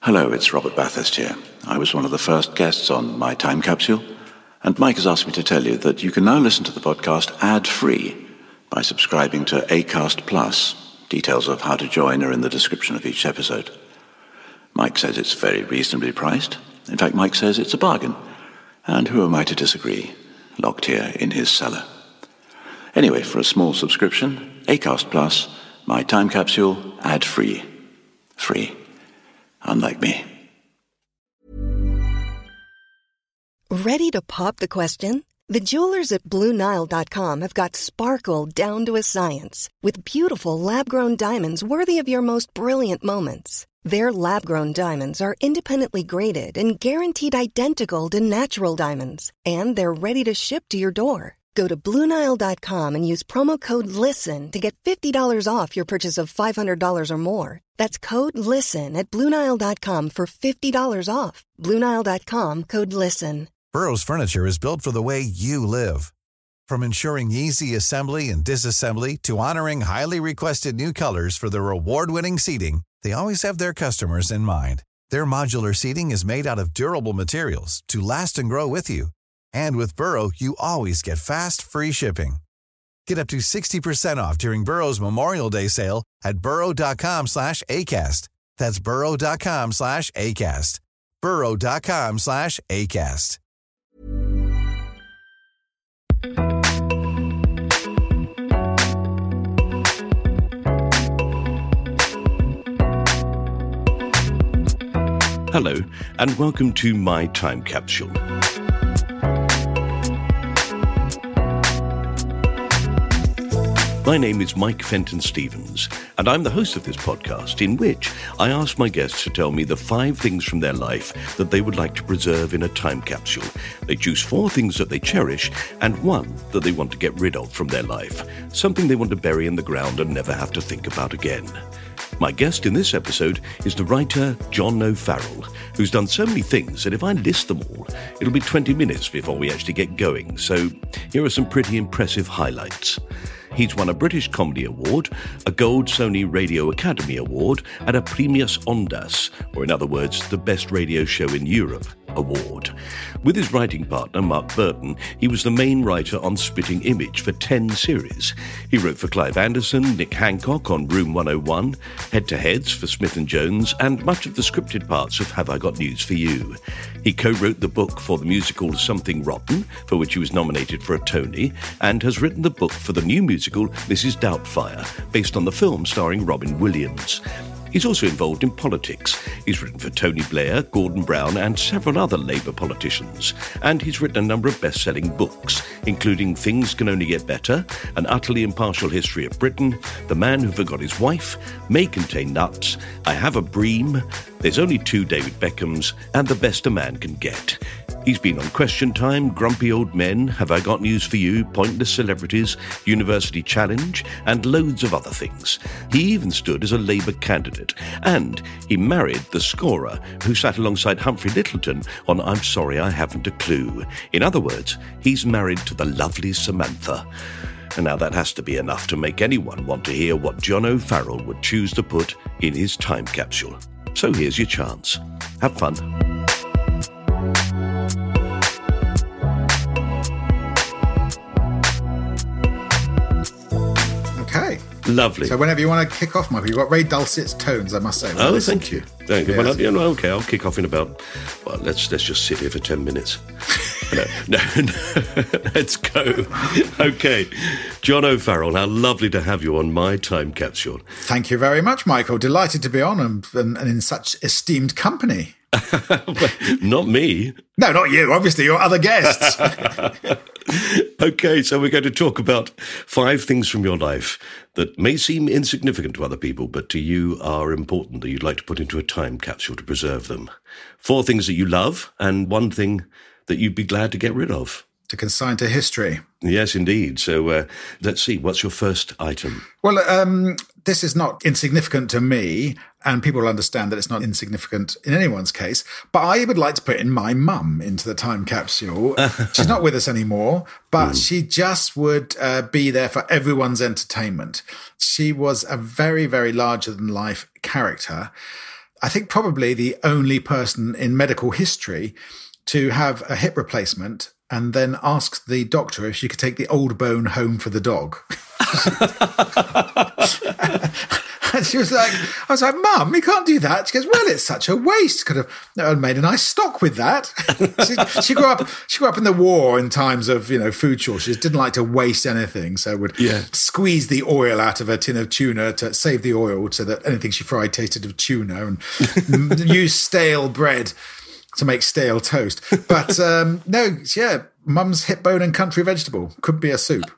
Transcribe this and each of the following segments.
Hello, it's Robert Bathurst here. I was one of the first guests on My Time Capsule, and Mike has asked me to tell you that you can now listen to the podcast ad-free by subscribing to Acast Plus. Details of how to join are in the description of each episode. Mike says it's very reasonably priced. In fact, Mike says it's a bargain. And who am I to disagree? Locked here in his cellar. Anyway, for a small subscription, Acast Plus, My Time Capsule, ad-free. Free. Unlike me. Ready to pop the question? The jewelers at BlueNile.com have got sparkle down to a science with beautiful lab-grown diamonds worthy of your most brilliant moments. Their lab-grown diamonds are independently graded and guaranteed identical to natural diamonds, and they're ready to ship to your door. Go to BlueNile.com and use promo code LISTEN to get $50 off your purchase of $500 or more. That's code LISTEN at BlueNile.com for $50 off. BlueNile.com, code LISTEN. Burrow's furniture is built for the way you live. From ensuring easy assembly and disassembly to honoring highly requested new colors for their award-winning seating, they always have their customers in mind. Their modular seating is made out of durable materials to last and grow with you. And with Burrow, you always get fast, free shipping. Get up to 60% off during Burrow's Memorial Day sale at burrow.com/ACAST. That's burrow.com/ACAST. burrow.com/ACAST. Hello, and welcome to My Time Capsule. My name is Mike Fenton-Stevens, and I'm the host of this podcast in which I ask my guests to tell me the 5 things from their life that they would like to preserve in a time capsule. They choose 4 things that they cherish and 1 that they want to get rid of from their life, something they want to bury in the ground and never have to think about again. My guest in this episode is the writer John O'Farrell, who's done so many things that if I list them all, it'll be 20 minutes before we actually get going, so here are some pretty impressive highlights. He's won a British Comedy Award, a Gold Sony Radio Academy Award, and a Premius Ondas, or in other words, the Best Radio Show in Europe award. With his writing partner, Mark Burton, he was the main writer on Spitting Image for 10 series. He wrote for Clive Anderson, Nick Hancock on Room 101, Head-to-Heads for Smith & Jones, and much of the scripted parts of Have I Got News for You. He co-wrote the book for the musical Something Rotten, for which he was nominated for a Tony, and has written the book for the new musical Mrs. Doubtfire, based on the film starring Robin Williams. He's also involved in politics. He's written for Tony Blair, Gordon Brown, and several other Labour politicians. And he's written a number of best-selling books, including Things Can Only Get Better, An Utterly Impartial History of Britain, The Man Who Forgot His Wife, May Contain Nuts, I Have a Bream, There's Only 2 David Beckhams, and The Best a Man Can Get. He's been on Question Time, Grumpy Old Men, Have I Got News for You, Pointless Celebrities, University Challenge, and loads of other things. He even stood as a Labour candidate, and he married the scorer who sat alongside Humphrey Lyttelton on I'm Sorry I Haven't a Clue. In other words, he's married to the lovely Samantha. And now that has to be enough to make anyone want to hear what John O'Farrell would choose to put in his time capsule. So here's your chance. Have fun. Okay. Lovely. So whenever you want to kick off, Michael, you've got very dulcet tones, I must say. Oh, thank you. Thank you. Yes. Well, okay, I'll kick off in about, well, let's just sit here for 10 minutes. No, let's go. Okay. John O'Farrell, how lovely to have you on My Time Capsule. Thank you very much, Michael. Delighted to be on and in such esteemed company. Not me. No, not you. Obviously, your other guests. Okay, so we're going to talk about 5 things from your life that may seem insignificant to other people, but to you are important, that you'd like to put into a time capsule to preserve them. 4 things that you love, and 1 thing that you'd be glad to get rid of. To consign to history. Yes, indeed. So let's see, what's your first item? Well, this is not insignificant to me, and people will understand that it's not insignificant in anyone's case, but I would like to put in my mum into the time capsule. She's not with us anymore, but she just would be there for everyone's entertainment. She was a very, very larger-than-life character. I think probably the only person in medical history to have a hip replacement and then asked the doctor if she could take the old bone home for the dog. And she was like, I was like, Mum, you can't do that. She goes, well, it's such a waste. Could have made a nice stock with that. she grew up in the war in times of, food shortages, didn't like to waste anything. So would squeeze the oil out of a tin of tuna to save the oil so that anything she fried tasted of tuna, and use stale bread to make stale toast. But Mum's hip bone and country vegetable could be a soup.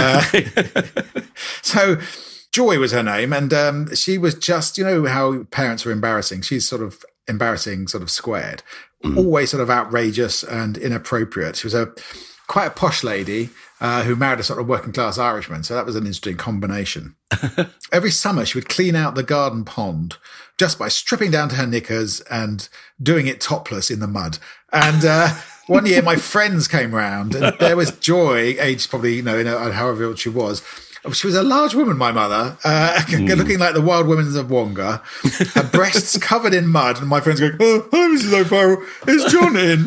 So Joy was her name, and she was just, how parents are embarrassing. She's sort of embarrassing, sort of squared, always sort of outrageous and inappropriate. She was quite a posh lady who married a sort of working class Irishman. So that was an interesting combination. Every summer she would clean out the garden pond just by stripping down to her knickers and doing it topless in the mud. And one year my friends came round, and there was Joy, aged probably, however old she was. She was a large woman, my mother, looking like the wild women of Wonga, her breasts covered in mud, and my friends going, oh, Mrs. O'Farrell, is John in?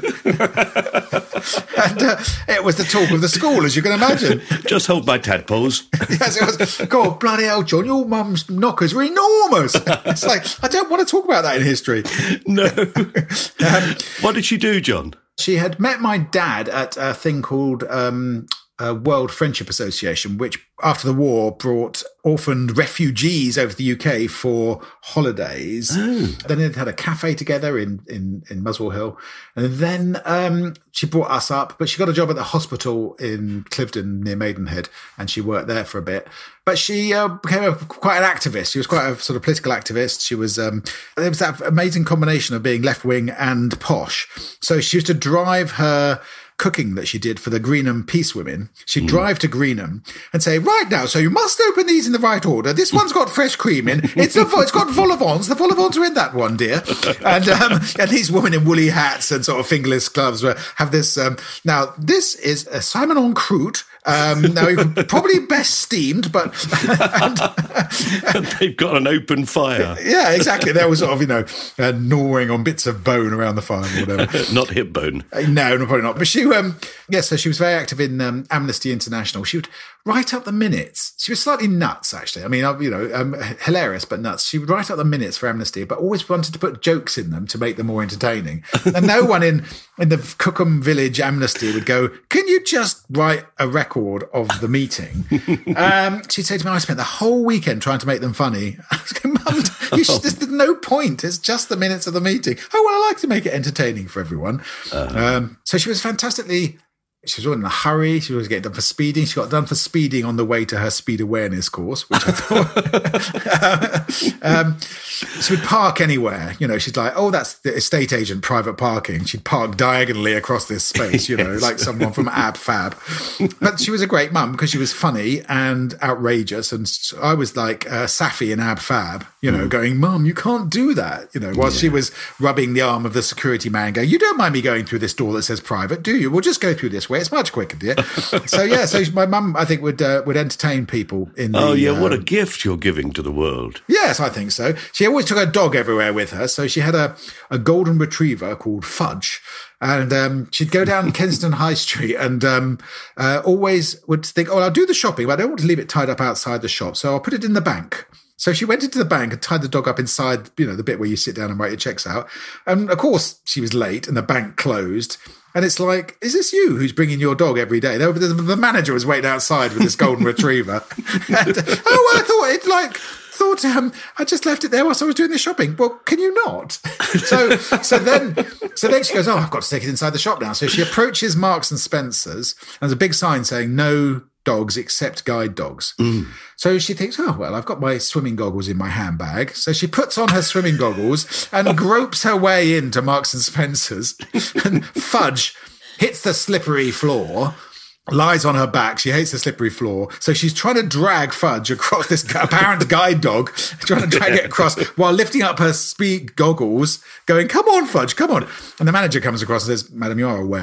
And it was the talk of the school, as you can imagine. Just hold my tadpoles. Yes, it was, God, bloody hell, John, your mum's knockers were enormous. It's like, I don't want to talk about that in history. No. What did she do, John? She had met my dad at a thing called World Friendship Association, which after the war brought orphaned refugees over to the UK for holidays. Oh. Then they had a cafe together in Muswell Hill. And then she brought us up, but she got a job at the hospital in Cliveden near Maidenhead, and she worked there for a bit. But she became quite an activist. She was quite a sort of political activist. She was, there was that amazing combination of being left-wing and posh. So she used to drive her cooking that she did for the Greenham Peace Women. She'd drive to Greenham and say, right now, so you must open these in the right order. This one's got fresh cream in. It's got vol au vents. The vol au vents are in that one, dear. And these women in woolly hats and sort of fingerless gloves have this. Now, this is a Simon en croûte. Now, you could probably best steamed, but... and they've got an open fire. Yeah, exactly. They were sort of, gnawing on bits of bone around the fire or whatever. Not hip bone. No, probably not. But she, so she was very active in Amnesty International. She would write up the minutes. She was slightly nuts, actually. I mean, hilarious, but nuts. She would write up the minutes for Amnesty, but always wanted to put jokes in them to make them more entertaining. And no one in the Cookham Village Amnesty would go, can you just write a record of the meeting? She'd say to me, I spent the whole weekend trying to make them funny. I was going, Mum, there's no point. It's just the minutes of the meeting. Oh, well, I like to make it entertaining for everyone. So she was fantastically... She was always in a hurry. She was getting done for speeding. She got done for speeding on the way to her speed awareness course, which I thought. She would park anywhere. She's like, oh, that's the estate agent private parking. She'd park diagonally across this space, Yes. like someone from Ab Fab. But she was a great mum because she was funny and outrageous. And I was like Safi in Ab Fab, going, Mum, you can't do that. Whilst she was rubbing the arm of the security man going, you don't mind me going through this door that says private, do you? We'll just go through this way. It's much quicker, dear. So my mum, I think, would entertain people in the... Oh, yeah, what a gift you're giving to the world. Yes, I think so. She always took her dog everywhere with her. So she had a golden retriever called Fudge. And she'd go down Kensington High Street and always would think, oh, I'll do the shopping, but I don't want to leave it tied up outside the shop. So I'll put it in the bank. So she went into the bank and tied the dog up inside, the bit where you sit down and write your checks out. And of course, she was late and the bank closed. And it's like, is this you who's bringing your dog every day? The manager was waiting outside with this golden retriever. And, I thought I just left it there whilst I was doing the shopping. Well, can you not? So then she goes, oh, I've got to take it inside the shop now. So she approaches Marks and Spencer's, and there's a big sign saying no dogs except guide dogs. So she thinks, oh, well, I've got my swimming goggles in my handbag. So she puts on her swimming goggles and gropes her way into Marks and Spencer's, and Fudge hits the slippery floor, lies on her back. She hates the slippery floor. So she's trying to drag Fudge across this apparent guide dog, trying to drag it across while lifting up her speed goggles, going, come on, Fudge, come on. And the manager comes across and says, Madam, you are aware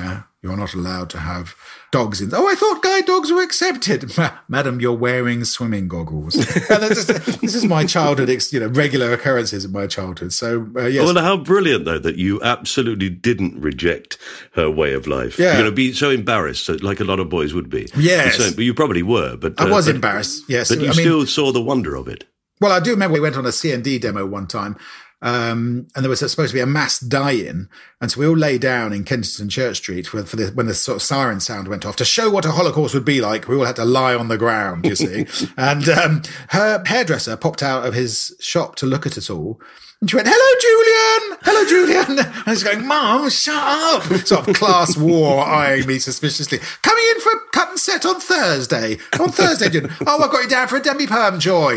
You're not allowed to have dogs in. Oh, I thought guide dogs were accepted. Madam, you're wearing swimming goggles. And this is my childhood, regular occurrences in my childhood. So, yes. Well, how brilliant, though, that you absolutely didn't reject her way of life. Yeah. Be so embarrassed, like a lot of boys would be. Yes. But you probably were. But I was embarrassed, yes. But you still saw the wonder of it. Well, I do remember we went on a C&D demo one time. And there was supposed to be a mass die-in. And so we all lay down in Kensington Church Street when the sort of siren sound went off to show what a Holocaust would be like. We all had to lie on the ground, you see. And her hairdresser popped out of his shop to look at us all. And she went, "Hello, Julian! Hello, Julian!" And I was going, "Mum, shut up!" Sort of class war eyeing me suspiciously. "Coming in for a cut and set on Thursday. On Thursday, Julian. Oh, I've got you down for a demi-perm, Joy."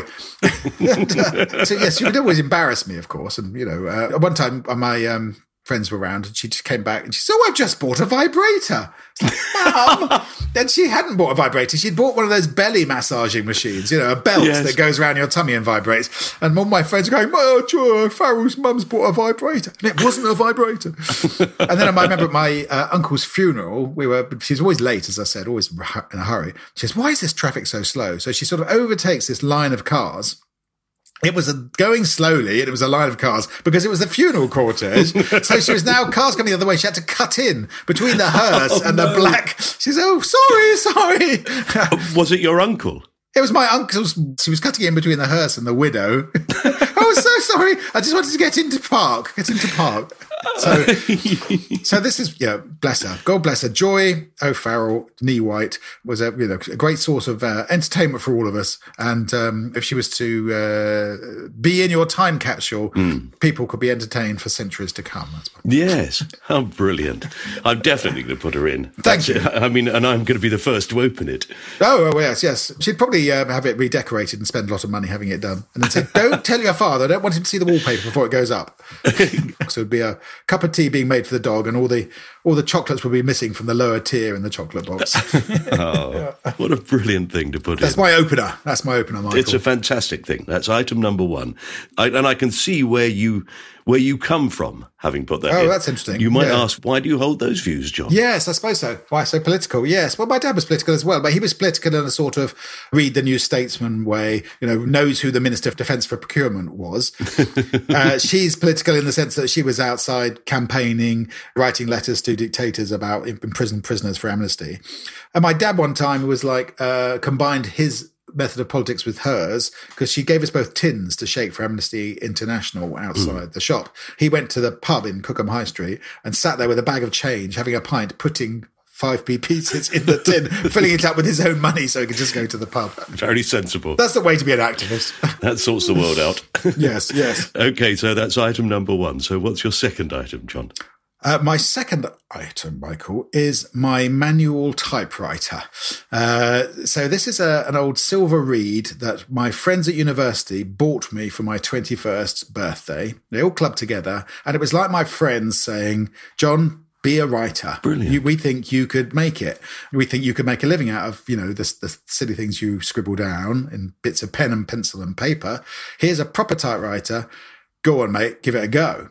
So, yes, you would always embarrass me, of course. And, one time my friends were around and she just came back and she said, "Oh, I've just bought a vibrator." It's like, "Mum." Then she hadn't bought a vibrator. She'd bought one of those belly massaging machines, a belt that goes around your tummy and vibrates. And all my friends are going, "Oh, Joe, Farrell's mum's bought a vibrator." And it wasn't a vibrator. And then I remember at my uncle's funeral, she's always late, as I said, always in a hurry. She says, "Why is this traffic so slow?" So she sort of overtakes this line of cars. It was going slowly, and it was a line of cars because it was the funeral cortege. So she was now cars coming the other way. She had to cut in between the hearse and the black. She said, "Oh, sorry." Was it your uncle? It was my uncle's. She was cutting in between the hearse and the widow. "Oh, so sorry. I just wanted to get into park. So this is, bless her. God bless her. Joy O'Farrell, knee white, was a great source of entertainment for all of us. And if she was to be in your time capsule, people could be entertained for centuries to come. Yes. How brilliant. I'm definitely going to put her in. Thank you. I mean, and I'm going to be the first to open it. Oh, yes. She'd probably have it redecorated and spend a lot of money having it done. And then say, "Don't tell your father. I don't want him to see the wallpaper before it goes up." So it'd be a cup of tea being made for the dog, and all the chocolates would be missing from the lower tier in the chocolate box. Oh, what a brilliant thing to put in. That's my opener, Michael. It's a fantastic thing. That's item number one. And I can see where you come from, having put that in. Oh, that's interesting. You might ask, why do you hold those views, John? Yes, I suppose so. Why so political? Yes. Well, my dad was political as well, but he was political in a sort of read the New Statesman way, knows who the Minister of Defence for Procurement was. She's political in the sense that she was outside campaigning, writing letters to dictators about imprisoned prisoners for amnesty. And my dad one time was combined his method of politics with hers, because she gave us both tins to shake for Amnesty International outside the shop. He went to the pub in Cookham High Street and sat there with a bag of change, having a pint, putting 5p pieces in the tin, filling it up with his own money so he could just go to the pub. Very sensible. That's the way to be an activist. That sorts the world out. Yes. Okay, so that's item number one. So what's your second item, John? My second item, Michael, is my manual typewriter. So this is an old Silver Reed that my friends at university bought me for my 21st birthday. They all clubbed together, and it was like my friends saying, "John, be a writer. Brilliant. We think you could make it. We think you could make a living out of, the silly things you scribble down in bits of pen and pencil and paper. Here's a proper typewriter. Go on, mate, give it a go."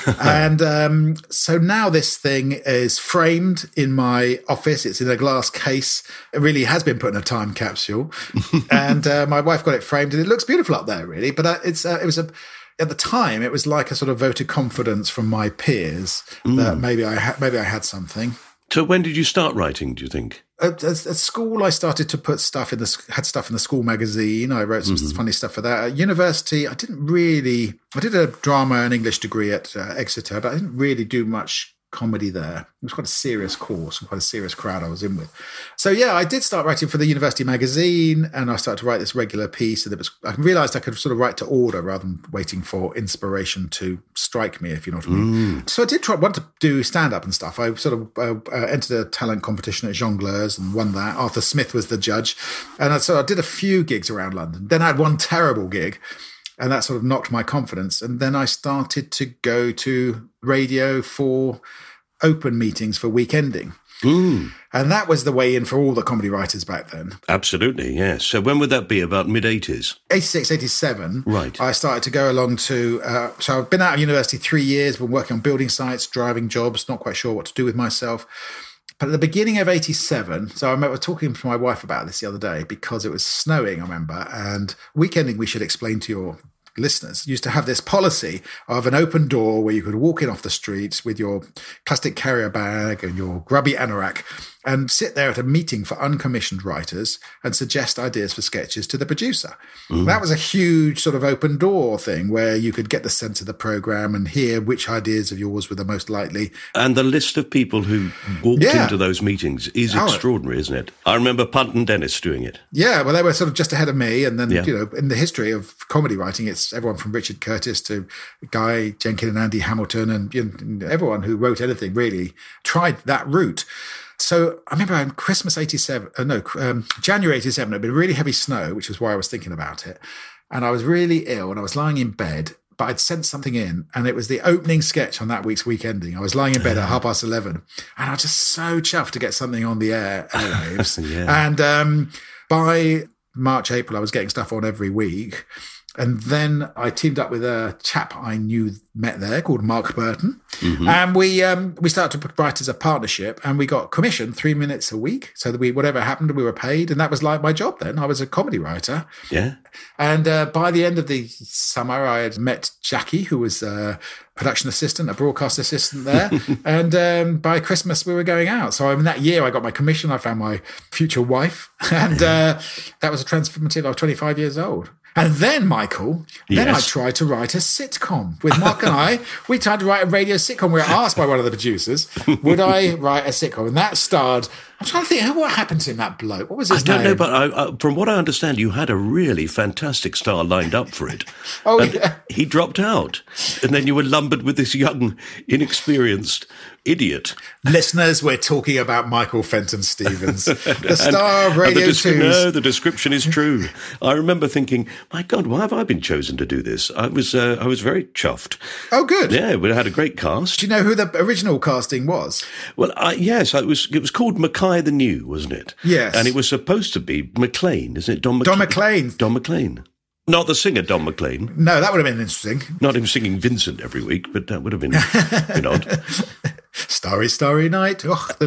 And so now this thing is framed in my office. It's in a glass case. It really has been put in a time capsule. And my wife got it framed, and it looks beautiful up there, really. But at the time, it was like a sort of vote of confidence from my peers that maybe I had something. So when did you start writing, do you think? At school, I started to put stuff in the school magazine. I wrote some funny stuff for that. At university, I did a drama and English degree at Exeter, but I didn't really do much comedy there. It was quite a serious course and quite a serious crowd I was in with. So yeah, I did start writing for the university magazine, and I started to write this regular piece. And I realised I could sort of write to order rather than waiting for inspiration to strike me, if you know what I mean. So I did want to do stand-up and stuff. I sort of entered a talent competition at Jongleurs and won that. Arthur Smith was the judge. And so I did a few gigs around London. Then I had one terrible gig, and that sort of knocked my confidence. And then I started to go to radio for open meetings for weekending. And that was the way in for all the comedy writers back then. Absolutely, yes. So when would that be? About mid-80s? 86, 87. Right. I started to go along to... so I've been out of university 3 years, been working on building sites, driving jobs, not quite sure what to do with myself. But at the beginning of 87, so I remember talking to my wife about this the other day because it was snowing, I remember, and weekending, we should explain to your listeners, used to have this policy of an open door where you could walk in off the streets with your plastic carrier bag and your grubby anorak and sit there at a meeting for uncommissioned writers and suggest ideas for sketches to the producer. That was a huge sort of open door thing where you could get the sense of the program and hear which ideas of yours were the most likely. And the list of people who walked into those meetings is extraordinary, isn't it? I remember Punt and Dennis doing it. Yeah, well, they were sort of just ahead of me. And then, in the history of comedy writing, it's everyone from Richard Curtis to Guy Jenkin and Andy Hamilton and everyone who wrote anything really tried that route. So I remember on Christmas January 87, it had been really heavy snow, which was why I was thinking about it. And I was really ill and I was lying in bed, but I'd sent something in and it was the opening sketch on that week's weekending. I was lying in bed at 11:30 and I was just so chuffed to get something on the airwaves. And by March, April, I was getting stuff on every week. And then I teamed up with a chap I met there called Mark Burton. And we started to write as a partnership and we got commissioned 3 minutes a week. So that whatever happened, we were paid. And that was like my job then. I was a comedy writer. Yeah. And by the end of the summer, I had met Jackie, who was a production assistant, a broadcast assistant there. And by Christmas, we were going out. So in that year, I got my commission. I found my future wife. And that was a transformative. I was 25 years old. And then, Michael, I tried to write a sitcom. With Mark and I, we tried to write a radio sitcom. We were asked by one of the producers, would I write a sitcom? And that starred, I'm trying to think, what happened to him, that bloke? What was his name? I don't know, but from what I understand, you had a really fantastic star lined up for it. He dropped out. And then you were lumbered with this young, inexperienced idiot. Listeners, we're talking about Michael Fenton Stevens, the star of Radio 2. No, the description is true. I remember thinking, my God, why have I been chosen to do this? I was very chuffed. Oh, good. Yeah, we had a great cast. Do you know who the original casting was? Well, yes, it was called Mackay the New, wasn't it? Yes. And it was supposed to be McLean, isn't it? Don McLean. Don McLean. Not the singer Don McLean. No, that would have been interesting. Not him singing Vincent every week, but that would have been odd. Starry, starry night. Oh, the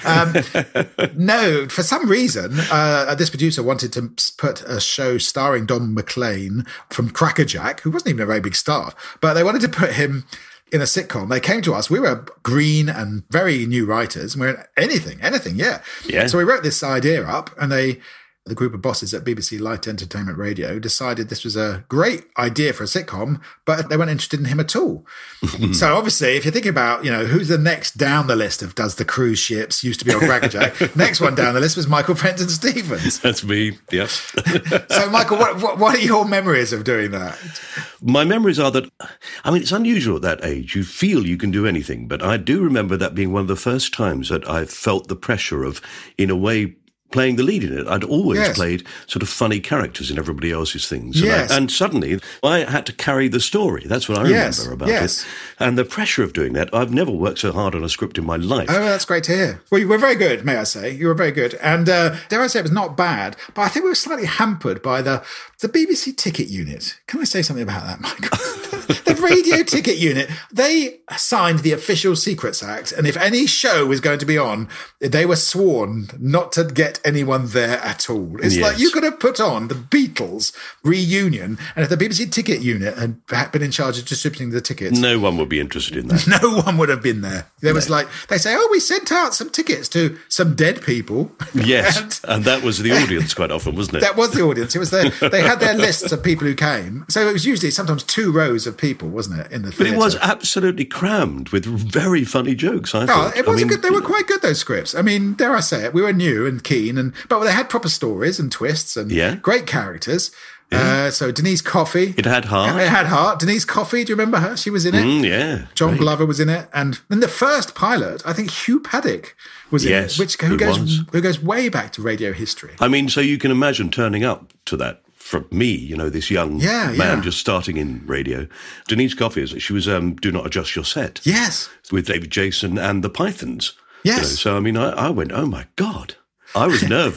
new. No, for some reason, this producer wanted to put a show starring Don McLean from Crackerjack, who wasn't even a very big star, but they wanted to put him in a sitcom. They came to us. We were green and very new writers. And we were anything, yeah. So we wrote this idea up and the group of bosses at BBC Light Entertainment Radio decided this was a great idea for a sitcom, but they weren't interested in him at all. So obviously, if you're thinking about, who's the next down the list of does the cruise ships, used to be on Crackerjack, next one down the list was Michael Fenton Stevens. That's me, yeah. So Michael, what are your memories of doing that? My memories are that, it's unusual at that age. You feel you can do anything, but I do remember that being one of the first times that I felt the pressure of, in a way, playing the lead in it. I'd always played sort of funny characters in everybody else's things. And suddenly I had to carry the story. That's what I remember about it. And the pressure of doing that, I've never worked so hard on a script in my life. Oh, that's great to hear. Well, you were very good, may I say. You were very good. And dare I say it was not bad, but I think we were slightly hampered by the BBC ticket unit. Can I say something about that, Michael? The radio ticket unit, they signed the Official Secrets Act, and if any show was going to be on, they were sworn not to get anyone there at all. It's like you could have put on the Beatles reunion, and if the BBC ticket unit had been in charge of distributing the tickets, no one would be interested in that. No one would have been there. There was they say, we sent out some tickets to some dead people. Yes, and that was the audience quite often, wasn't it? That was the audience. It was they had their lists of people who came. So it was usually sometimes 2 rows of people, wasn't it, in the theatre? But it was absolutely crammed with very funny jokes, I thought. It was good. They were quite good, those scripts. Dare I say it, we were new and keen, but they had proper stories and twists and great characters. Yeah. So Denise Coffey. It had heart. It had heart. Denise Coffey, do you remember her? She was in it. Yeah. John Glover was in it. And in the first pilot, I think Hugh Paddock was in it, who goes way back to radio history. So you can imagine turning up to that. From me, this young man just starting in radio. Denise Coffey, she was Do Not Adjust Your Set. Yes. With David Jason and the Pythons. Yes. So, I went, oh my God. I was nervous.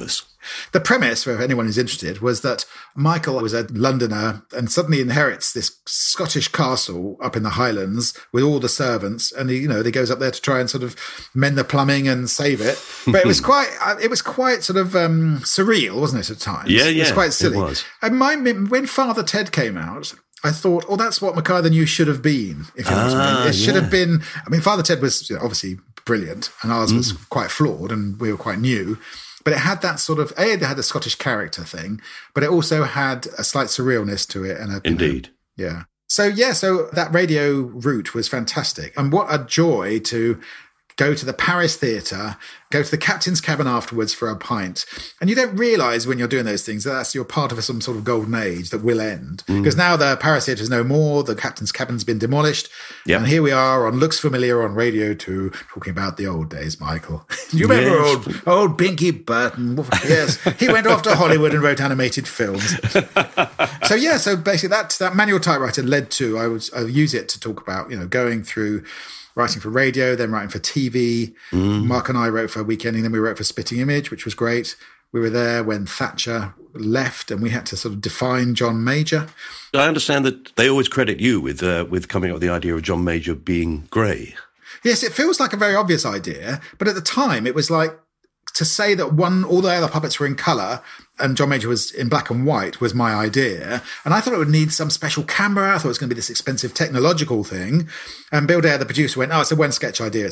The premise, for anyone who's interested, was that Michael was a Londoner and suddenly inherits this Scottish castle up in the Highlands with all the servants, and he goes up there to try and sort of mend the plumbing and save it. But it was quite sort of surreal, wasn't it, at times? Yeah, it was quite silly. It was. And when Father Ted came out, I thought, that's what Mackay the New should have been. If you know what I mean. It should have been. I mean, Father Ted was obviously brilliant, and ours was quite flawed, and we were quite new. But it had that sort of, it had the Scottish character thing, but it also had a slight surrealness to it. And Indeed. Yeah. So that radio route was fantastic. And what a joy to go to the Paris Theatre, go to the captain's cabin afterwards for a pint. And you don't realise when you're doing those things that you're part of some sort of golden age that will end. Because now the Paris Theatre is no more, the captain's cabin's been demolished. Yep. And here we are on Looks Familiar on Radio 2, talking about the old days, Michael. Do you remember old Pinky Burton? Yes, he went off to Hollywood and wrote animated films. So basically that manual typewriter led to, I use it to talk about, going through writing for radio, then writing for TV. Mark and I wrote for Weekending, then we wrote for Spitting Image, which was great. We were there when Thatcher left, and we had to sort of define John Major. I understand that they always credit you with coming up with the idea of John Major being grey. Yes, it feels like a very obvious idea, but at the time it was like, to say that all the other puppets were in colour and John Major was in black and white was my idea. And I thought it would need some special camera. I thought it was going to be this expensive technological thing. And Bill Dare, the producer, went, it's a one sketch idea.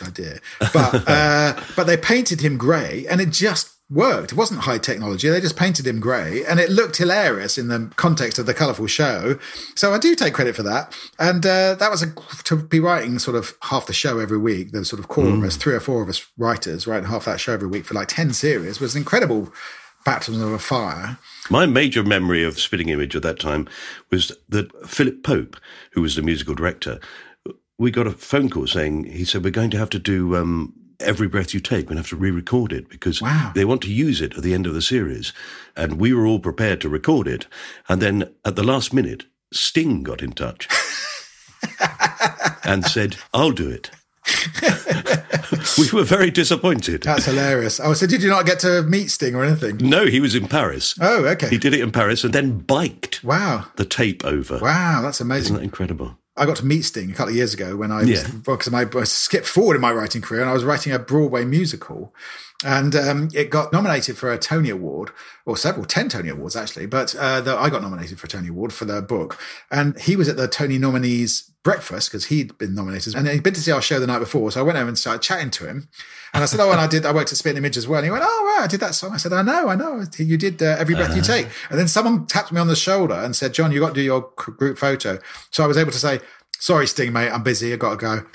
But they painted him grey, and it just worked. It wasn't high technology. They just painted him grey, and it looked hilarious in the context of the colourful show. So I do take credit for that. And that was to be writing sort of half the show every week. The sort of core of us, 3 or 4 of us writers, writing half that show every week for like 10 series was an incredible baptism of a fire. My major memory of Spitting Image at that time was that Philip Pope, who was the musical director, we got a phone call saying, he said, we're going to have to do Every Breath You Take. We're going to have to re-record it because they want to use it at the end of the series. And we were all prepared to record it. And then at the last minute, Sting got in touch and said, I'll do it. We were very disappointed. That's hilarious. Oh, so did you not get to meet Sting or anything? No, he was in Paris. Oh, okay. He did it in Paris and then biked the tape over. Wow, that's amazing. Isn't that incredible? I got to meet Sting a couple of years ago when I skipped forward in my writing career and I was writing a Broadway musical. And it got nominated for a Tony Award, or 10 Tony Awards actually, but I got nominated for a Tony Award for the book. And he was at the Tony nominees breakfast because he'd been nominated. And he'd been to see our show the night before. So I went over and started chatting to him. And I said, and I worked at Spitting Image as well. And he went, I did that song. I said, I know. You did Every Breath You Take. And then someone tapped me on the shoulder and said, John, you got to do your group photo. So I was able to say, sorry, Sting, mate, I'm busy. I got to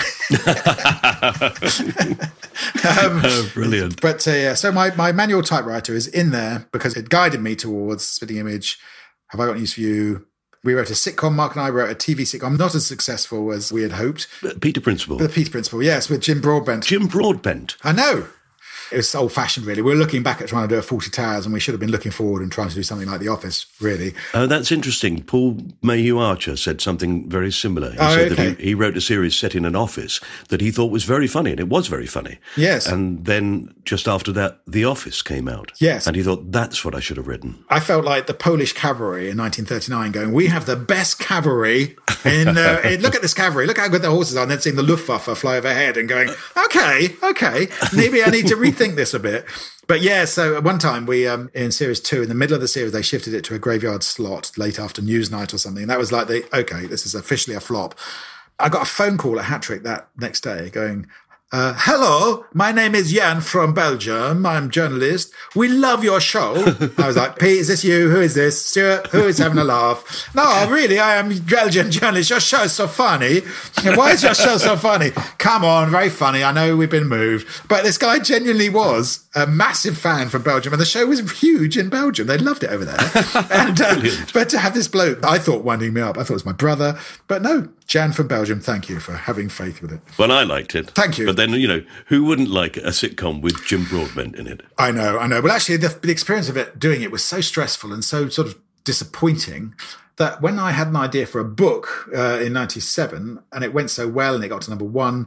go. Brilliant. But so my manual typewriter is in there because it guided me towards Spitting Image. Have I Got News for You? We wrote a sitcom. Mark and I wrote a TV sitcom, not as successful as we had hoped. Peter Principle. The Peter Principle, yes, with Jim Broadbent. Jim Broadbent. I know. It was old-fashioned, really. We were looking back at trying to do a Fawlty Towers, and we should have been looking forward and trying to do something like The Office, really. Oh, that's interesting. Paul Mayhew Archer said something very similar. He said that he wrote a series set in an office that he thought was very funny, and it was very funny. Yes. And then just after that, The Office came out. Yes. And he thought, that's what I should have written. I felt like the Polish cavalry in 1939 going, we have the best cavalry. Look at this cavalry. Look how good their horses are. And then seeing the Luftwaffe fly overhead and going, okay, maybe I need to rethink this a bit. But yeah, so at one time we, in series 2, in the middle of the series, they shifted it to a graveyard slot late after Newsnight or something. And that was like, this is officially a flop. I got a phone call at Hattrick that next day going, hello, my name is Jan from Belgium. I'm a journalist. We love your show. I was like, Pete, is this you? Who is this? Stuart, who is having a laugh? No, really, I am a Belgian journalist. Your show is so funny. Why is your show so funny? Come on, very funny. I know we've been moved. But this guy genuinely was a massive fan from Belgium, and the show was huge in Belgium. They loved it over there. And but to have this bloke, I thought winding me up. I thought it was my brother. But no, Jan from Belgium, thank you for having faith with it. Well, I liked it. Thank you. But then, who wouldn't like a sitcom with Jim Broadbent in it? I know. But actually, the experience of doing it was so stressful and so sort of disappointing that when I had an idea for a book in 97 and it went so well and it got to number 1,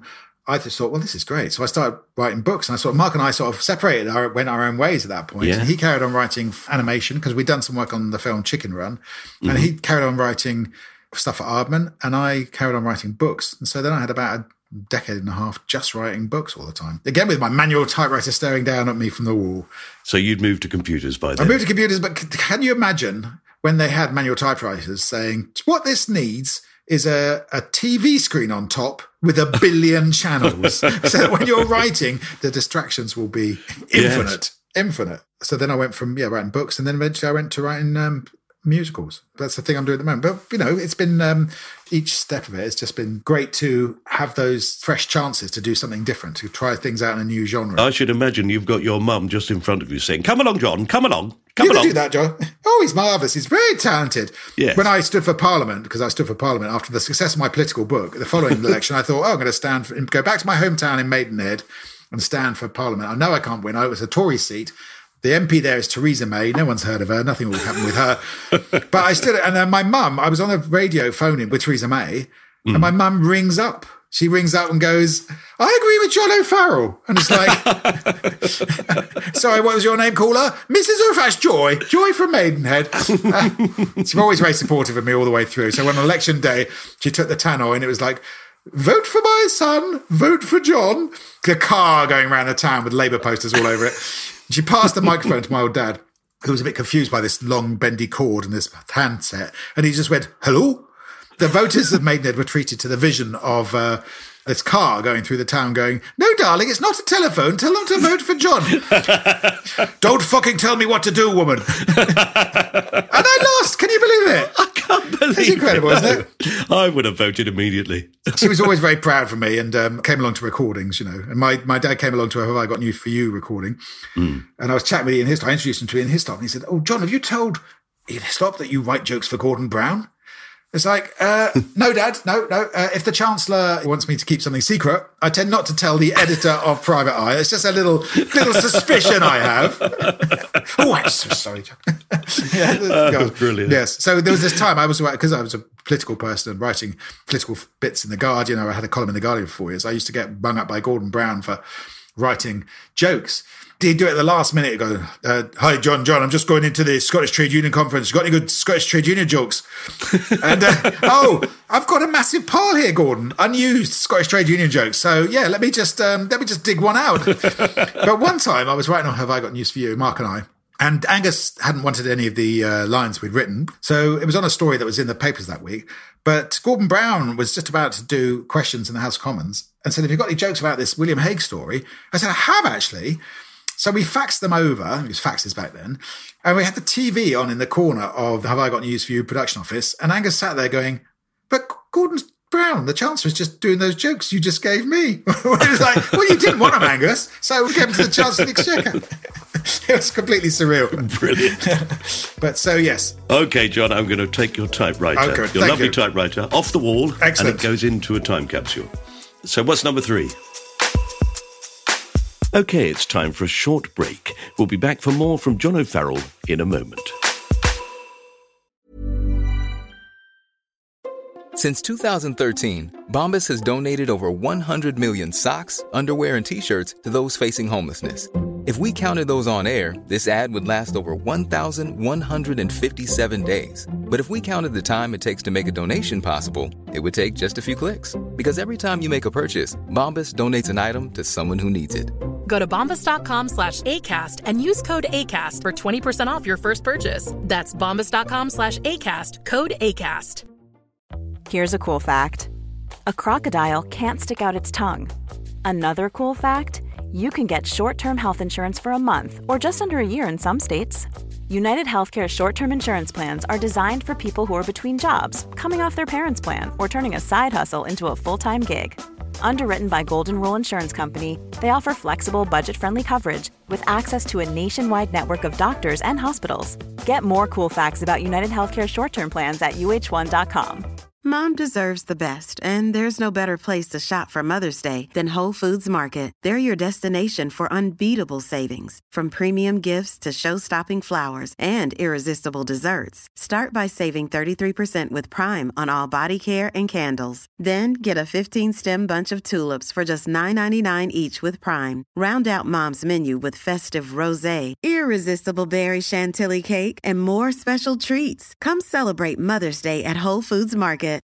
I just thought, well, this is great. So I started writing books, and Mark and I sort of separated, went our own ways at that point. Yeah. And he carried on writing animation because we'd done some work on the film Chicken Run, and he carried on writing stuff for Aardman, and I carried on writing books. And so then I had about a decade and a half just writing books all the time. Again, with my manual typewriter staring down at me from the wall. So you'd moved to computers by then? I moved to computers, but can you imagine when they had manual typewriters saying, what this needs is a TV screen on top with 1 billion channels. So that when you're writing, the distractions will be infinite. So then I went from writing books, and then eventually I went to writing musicals. That's the thing I'm doing at the moment. But, it's been, each step of it has just been great to have those fresh chances to do something different, to try things out in a new genre. I should imagine you've got your mum just in front of you saying, come along, John, come along. You can do that, John. Oh, he's marvellous. He's very talented. Yes. When I stood for Parliament, because I stood for Parliament after the success of my political book, the following election, I thought, I'm going to go back to my hometown in Maidenhead and stand for Parliament. I know I can't win. It was a Tory seat. The MP there is Theresa May. No one's heard of her. Nothing will happen with her. But I stood, and then my mum, I was on a radio phoning with Theresa May, and my mum rings up. She rings up and goes, I agree with John O'Farrell. And it's like, sorry, what was your name, caller? Mrs. O'Farrell's Joy from Maidenhead. She's always very supportive of me all the way through. So on election day, she took the tannoy, and it was like, vote for my son, vote for John. The car going around the town with Labour posters all over it. She passed the microphone to my old dad, who was a bit confused by this long bendy cord and this handset. And he just went, hello? The voters of Maidenhead were treated to the vision of this car going through the town going, no, darling, it's not a telephone. Tell them to vote for John. Don't fucking tell me what to do, woman. And I lost. Can you believe it? I can't believe It's incredible, isn't it? I would have voted immediately. She was always very proud for me and came along to recordings, And my dad came along to a Have I Got News for You recording. And I was chatting with Ian Hislop. I introduced him to Ian Hislop, and he said, oh, John, have you told Ian Hislop that you write jokes for Gordon Brown? It's like, no, Dad, no. If the Chancellor wants me to keep something secret, I tend not to tell the editor of Private Eye. It's just a little suspicion I have. Oh, I'm so sorry, John. Brilliant. Yes. So there was this time because I was a political person and writing political bits in The Guardian. I had a column in The Guardian for 4 years. I used to get bung up by Gordon Brown for writing jokes. He'd do it at the last minute. He'd go, hi, John, I'm just going into the Scottish Trade Union Conference. You got any good Scottish Trade Union jokes? And, I've got a massive pile here, Gordon, unused Scottish Trade Union jokes. So, yeah, let me just dig one out. But one time I was writing on Have I Got News for You, Mark and I, and Angus hadn't wanted any of the lines we'd written. So it was on a story that was in the papers that week. But Gordon Brown was just about to do questions in the House of Commons and said, have you got any jokes about this William Hague story? I said, I have, actually. So we faxed them over, it was faxes back then, and we had the TV on in the corner of the Have I Got News for You production office, and Angus sat there going, but Gordon Brown, the Chancellor, is just doing those jokes you just gave me. It was like, well, you didn't want them, Angus, so we gave them to the Chancellor of the Exchequer. It was completely surreal. Brilliant. But so, yes. Okay, John, I'm going to take your typewriter, okay, your lovely typewriter, off the wall, Excellent. And it goes into a time capsule. So what's number 3? Okay, it's time for a short break. We'll be back for more from John O'Farrell in a moment. Since 2013, Bombas has donated over 100 million socks, underwear, and T-shirts to those facing homelessness. If we counted those on air, this ad would last over 1,157 days. But if we counted the time it takes to make a donation possible, it would take just a few clicks. Because every time you make a purchase, Bombas donates an item to someone who needs it. Go to bombas.com/ACAST and use code ACAST for 20% off your first purchase. That's bombas.com/ACAST, code ACAST. Here's a cool fact. A crocodile can't stick out its tongue. Another cool fact, you can get short-term health insurance for a month or just under a year in some states. United Healthcare short-term insurance plans are designed for people who are between jobs, coming off their parents' plan, or turning a side hustle into a full-time gig. Underwritten by Golden Rule Insurance Company, they offer flexible, budget-friendly coverage with access to a nationwide network of doctors and hospitals. Get more cool facts about United Healthcare short-term plans at uh1.com. Mom deserves the best, and there's no better place to shop for Mother's Day than Whole Foods Market. They're your destination for unbeatable savings, from premium gifts to show-stopping flowers and irresistible desserts. Start by saving 33% with Prime on all body care and candles. Then get a 15-stem bunch of tulips for just $9.99 each with Prime. Round out Mom's menu with festive rosé, irresistible berry chantilly cake, and more special treats. Come celebrate Mother's Day at Whole Foods Market.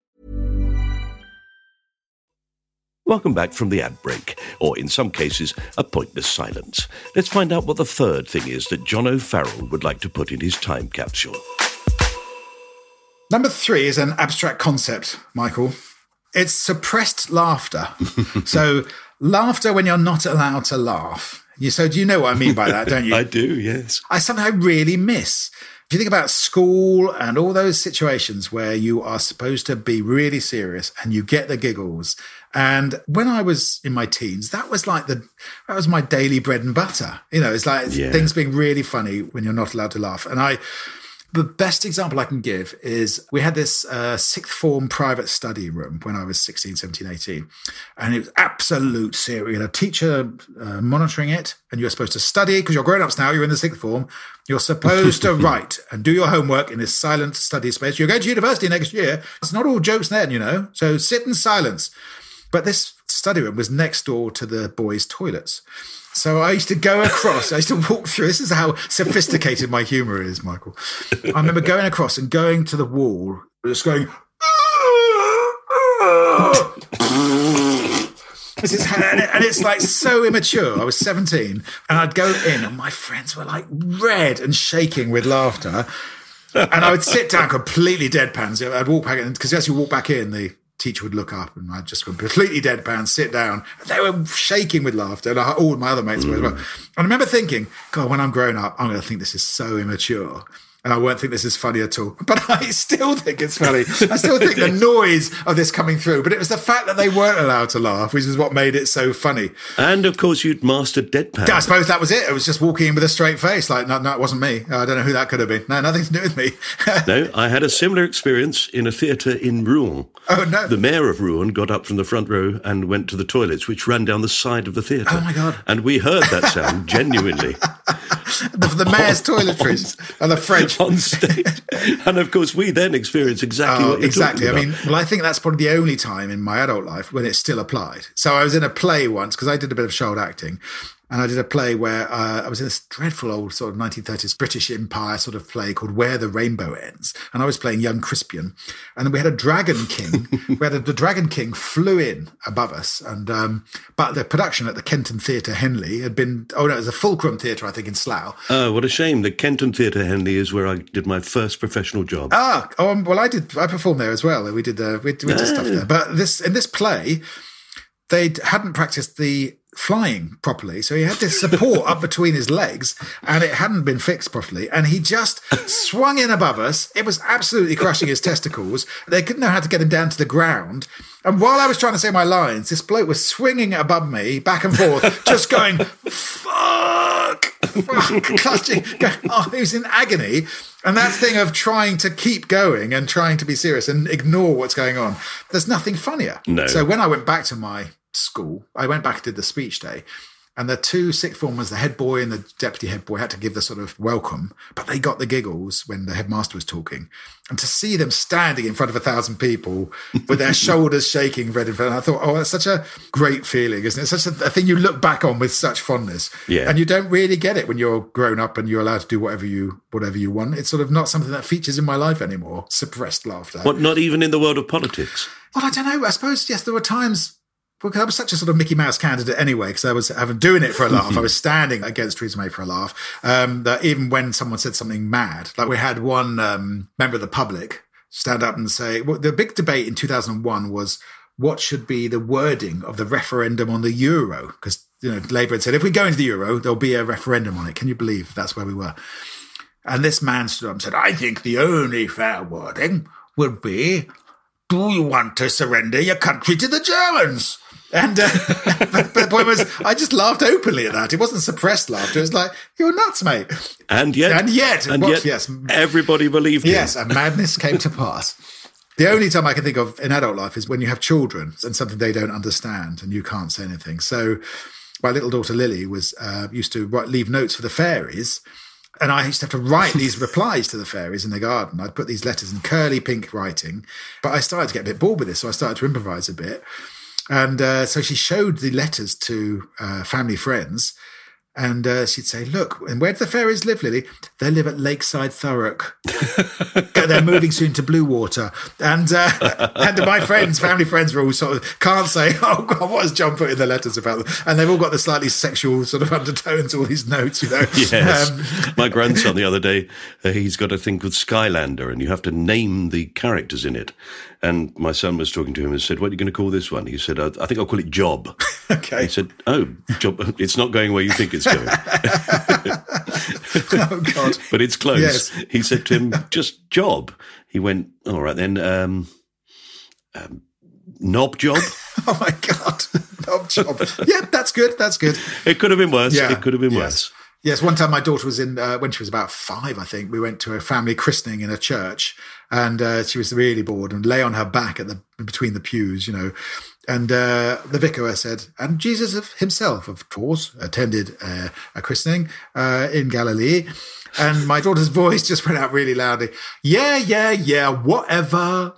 Welcome back from the ad break, or in some cases, a pointless silence. Let's find out what the third thing is that John O'Farrell would like to put in his time capsule. Number 3 is an abstract concept, Michael. It's suppressed laughter. So laughter when you're not allowed to laugh. So do you know what I mean by that, don't you? I do, yes. Something I really miss. If you think about school and all those situations where you are supposed to be really serious and you get the giggles. And when I was in my teens, that was my daily bread and butter. It's like things being really funny when you're not allowed to laugh. And the best example I can give is we had this sixth form private study room when I was 16, 17, 18. And it was absolute serious. You had a teacher monitoring it, and you're supposed to study because you're grown-ups now. You're in the sixth form. You're supposed to write and do your homework in this silent study space. You're going to university next year. It's not all jokes then, So sit in silence. But this study room was next door to the boys' toilets. So I used to go across, I used to walk through. This is how sophisticated my humour is, Michael. I remember going across and going to the wall, just going, and it's like so immature. I was 17 and I'd go in and my friends were like red and shaking with laughter. And I would sit down completely deadpan. So I'd walk back in, because as you walk back in, the teacher would look up and I'd just completely deadpan, sit down. They were shaking with laughter, and all my other mates were as well. And I remember thinking, God, when I'm grown up, I'm going to think this is so immature. And I won't think this is funny at all. But I still think it's funny. I still think the noise of this coming through. But it was the fact that they weren't allowed to laugh, which is what made it so funny. And, of course, you'd mastered deadpan. I suppose that was it. It was just walking in with a straight face. Like, no, it wasn't me. I don't know who that could have been. No, nothing to do with me. No, I had a similar experience in a theatre in Rouen. Oh, no. The mayor of Rouen got up from the front row and went to the toilets, which ran down the side of the theatre. Oh, my God. And we heard that sound, genuinely. The mayor's toiletries and the French. On stage. And, of course, we then experienced exactly what you're talking about. I think that's probably the only time in my adult life when it still applied. So I was in a play once, because I did a bit of child acting. And I did a play where I was in this dreadful old sort of 1930s British Empire sort of play called Where the Rainbow Ends. And I was playing young Crispian. And then we had a Dragon King. The Dragon King flew in above us. And but the production at the Kenton Theatre Henley had been, it was a Fulcrum Theatre, I think, in Slough. Oh, what a shame. The Kenton Theatre Henley is where I did my first professional job. I performed there as well. We did stuff there. But in this play, they hadn't practiced the flying properly, so he had this support up between his legs, and it hadn't been fixed properly, and he just swung in above us. It was absolutely crushing his testicles. They couldn't know how to get him down to the ground, and while I was trying to say my lines, this bloke was swinging above me back and forth, just going fuck, clutching, he was in agony. And that thing of trying to keep going and trying to be serious and ignore what's going on, there's nothing funnier. No. So when I went back to my school, I went back and did the speech day, and the two sixth formers, the head boy and the deputy head boy, had to give the sort of welcome, but they got the giggles when the headmaster was talking. And to see them standing in front of 1,000 people with their shoulders shaking red in front, I thought, that's such a great feeling, isn't it? Such a thing you look back on with such fondness. Yeah. And you don't really get it when you're grown up and you're allowed to do whatever you want. It's sort of not something that features in my life anymore. Suppressed laughter. What, not even in the world of politics? Well, I don't know. I suppose, yes, there were times. Because I was such a sort of Mickey Mouse candidate anyway, because I was doing it for a laugh. I was standing against Theresa May for a laugh. That even when someone said something mad, like we had one member of the public stand up and say, well, the big debate in 2001 was what should be the wording of the referendum on the euro? Because Labour had said, if we go into the euro, there'll be a referendum on it. Can you believe that's where we were? And this man stood up and said, I think the only fair wording would be, do you want to surrender your country to the Germans? And but the point was, I just laughed openly at that. It wasn't suppressed laughter. It was like, you're nuts, mate. And yet, yes, everybody believed him. Yes, and madness came to pass. The only time I can think of in adult life is when you have children and something they don't understand and you can't say anything. So my little daughter Lily was used to leave notes for the fairies. And I used to have to write these replies to the fairies in the garden. I'd put these letters in curly pink writing. But I started to get a bit bored with this, so I started to improvise a bit. And so she showed the letters to family friends. And she'd say, look, and where do the fairies live, Lily? They live at Lakeside Thurrock. They're moving soon to Bluewater. And my friends, family friends, were all sort of, can't say, oh, God, what has John put in the letters about them? And they've all got the slightly sexual sort of undertones, all these notes, you know. Yes. My grandson the other day, he's got a thing called Skylander, and you have to name the characters in it. And my son was talking to him and said, what are you going to call this one? He said, I think I'll call it Job. Okay. He said, oh, Job, it's not going where you think it's going. Oh, God. But it's close. Yes. He said to him, just Job. He went, all right then, Knob Job. Oh, my God. Knob Job. Yeah, that's good. That's good. It could have been worse. Yeah. It could have been Yes. worse. Yes, one time my daughter was in, when she was about 5, I think, we went to a family christening in a church, and she was really bored and lay on her back between the pews, you know. And the vicar said, and Jesus himself, of course, attended a christening in Galilee. And my daughter's voice just went out really loudly. Yeah, whatever.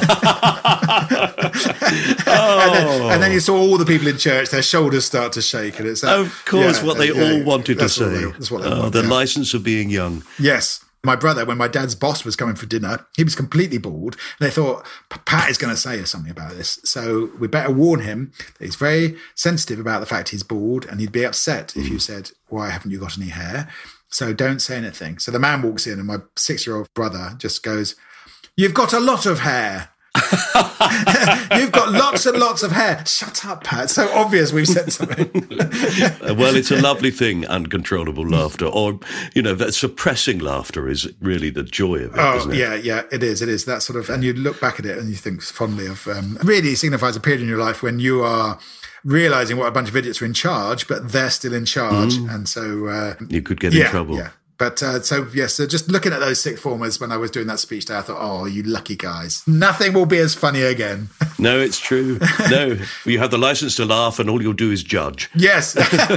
And then you saw all the people in church, their shoulders start to shake. And it's Of course, what they all wanted to say. That's what they want, the license of being young. Yes. My brother, when my dad's boss was coming for dinner, he was completely bored. And they thought, Pat is going to say something about this. So we better warn him that he's very sensitive about the fact he's bald, and he'd be upset if you said, why haven't you got any hair? So don't say anything. So the man walks in, and my 6-year-old brother just goes, you've got a lot of hair. You've got lots and lots of hair. Shut up, Pat. So obvious we've said something. Well, it's a lovely thing, uncontrollable laughter, or, you know, that suppressing laughter is really the joy of it, isn't it? Yeah, it is. It is that sort of, and you look back at it and you think fondly of, really signifies a period in your life when you are realising what a bunch of idiots are in charge, but they're still in charge. And so... you could get in trouble. Yeah. But so just looking at those sixth formers when I was doing that speech there, I thought, oh, you lucky guys. Nothing will be as funny again. No, it's true. No, you have the license to laugh and all you'll do is judge. Yes.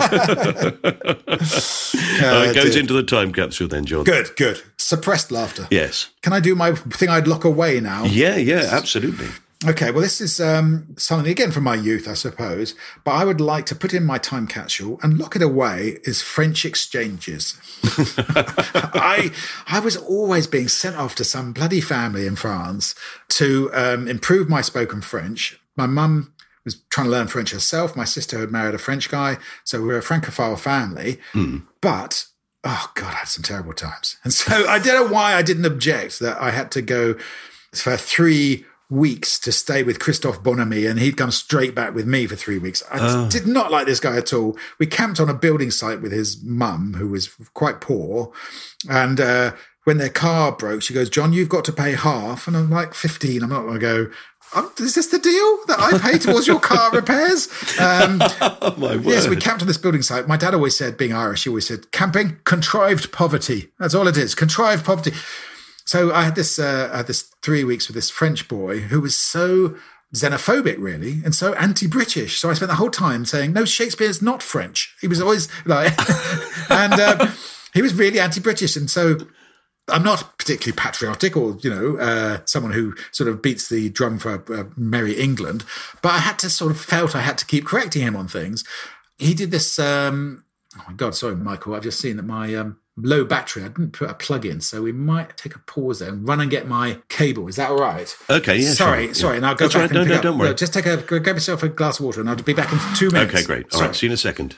It goes into the time capsule then, John. Good. Suppressed laughter. Yes. Can I do my thing I'd lock away now? Yeah, absolutely. Okay, well, this is something, again, from my youth, I suppose, but I would like to put in my time capsule and lock it away is French exchanges. I was always being sent off to some bloody family in France to improve my spoken French. My mum was trying to learn French herself. My sister had married a French guy, so we were a Francophile family. But, oh, God, I had some terrible times. And so I don't know why I didn't object that I had to go for 3 weeks to stay with Christophe Bonamy, and he'd come straight back with me for 3 weeks. I did not like this guy at all. We camped on a building site with his mum, who was quite poor. And when their car broke, she goes, John, you've got to pay half. And I'm like, 15. I'm not going to go, is this the deal that I pay towards your car repairs? Oh, my word. Yes, we camped on this building site. My dad always said, being Irish, he always said, camping, contrived poverty. That's all it is, contrived poverty. So I had this 3 weeks with this French boy who was so xenophobic, really, and so anti-British. So I spent the whole time saying, no, Shakespeare's not French. He was always like, and he was really anti-British. And so I'm not particularly patriotic or, someone who sort of beats the drum for Merry England, but I had to felt I had to keep correcting him on things. He did this, oh my God, sorry, Michael, I've just seen that my low battery, I didn't put a plug in, so we might take a pause there and run and get my cable. Is that all right? Okay, yeah. Sorry, and I'll go That's back right. and pick up. Don't worry. No, just grab yourself a glass of water and I'll be back in 2 minutes. Okay, great. All right, see you in a second.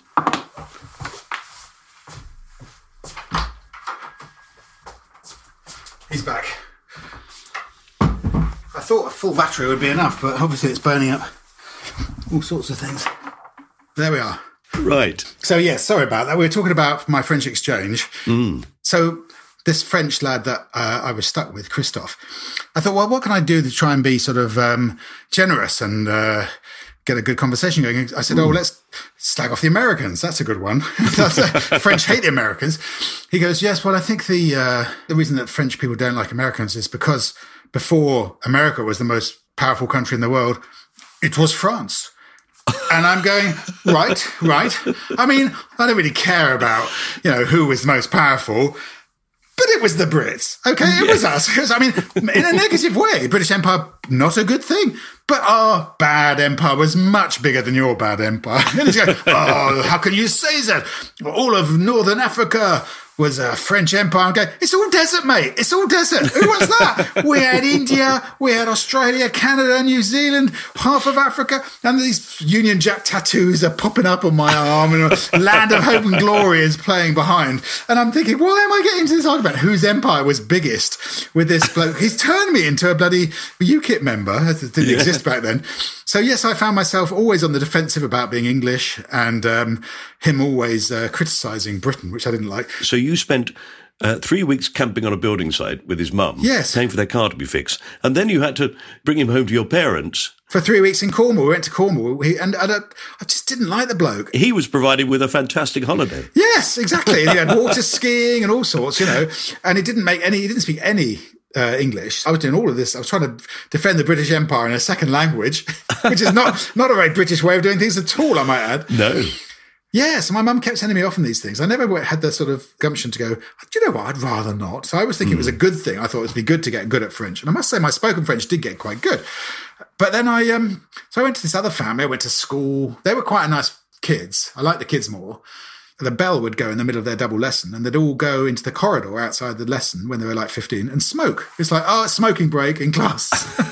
He's back. I thought a full battery would be enough, but obviously it's burning up all sorts of things. There we are. Right. So, yes, sorry about that. We were talking about my French exchange. So this French lad that I was stuck with, Christophe, I thought, well, what can I do to try and be sort of generous and get a good conversation going? I said, let's slag off the Americans. That's a good one. French hate the Americans. He goes, yes, well, I think the reason that French people don't like Americans is because before America was the most powerful country in the world, it was France. And I'm going, right. I mean, I don't really care about, who was most powerful. But it was the Brits, okay? It was us. I mean, in a negative way, British Empire, not a good thing. But our bad empire was much bigger than your bad empire. And it's going, how can you say that? All of Northern Africa was a French empire. I'm going, it's all desert, mate. It's all desert. Who wants that? We had India, we had Australia, Canada, New Zealand, half of Africa. And these Union Jack tattoos are popping up on my arm and Land of Hope and Glory is playing behind. And I'm thinking, why am I getting into this argument? Whose empire was biggest with this bloke? He's turned me into a bloody UKIP member. That didn't exist back then. So yes, I found myself always on the defensive about being English and him always criticising Britain, which I didn't like. So you spent 3 weeks camping on a building site with his mum, yes, paying for their car to be fixed, and then you had to bring him home to your parents. For 3 weeks in Cornwall. We went to Cornwall, and I just didn't like the bloke. He was provided with a fantastic holiday. Yes, exactly. And he had water skiing and all sorts, and he didn't speak any English. I was doing all of this. I was trying to defend the British Empire in a second language, which is not a very British way of doing things at all, I might add. No. Yeah, so my mum kept sending me off on these things. I never had the sort of gumption to go, do you know what, I'd rather not. So I was thinking it was a good thing. I thought it would be good to get good at French. And I must say my spoken French did get quite good. But then I went to this other family. I went to school. They were quite nice kids. I liked the kids more. The bell would go in the middle of their double lesson and they'd all go into the corridor outside the lesson when they were like 15 and smoke. It's like, it's smoking break in class.